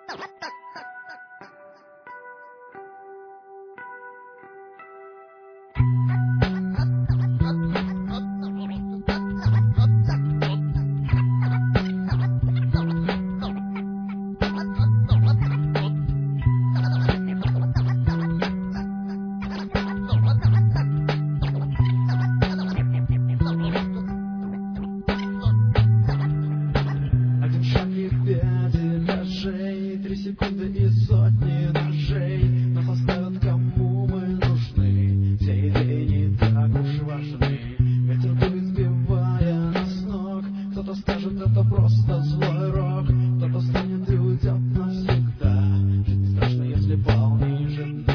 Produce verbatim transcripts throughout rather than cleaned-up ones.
Три секунды и сотни ножей нас оставят, кому мы нужны. Все идеи не так уж важны. Ветер дует, сбивая нас с ног. Кто-то скажет, это просто злой рок. Кто-то станет и уйдет навсегда. Жить не страшно, если полный жена.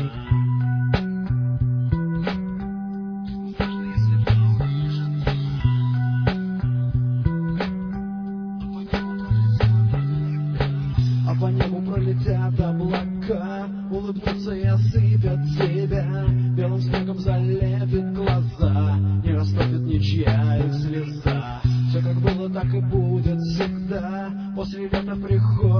А по небу пролетят облака, улыбнутся и осыпят тебя, белым снегом залепит глаза, не растопит ничья их слеза. Все как было, так и будет всегда. После лета приходит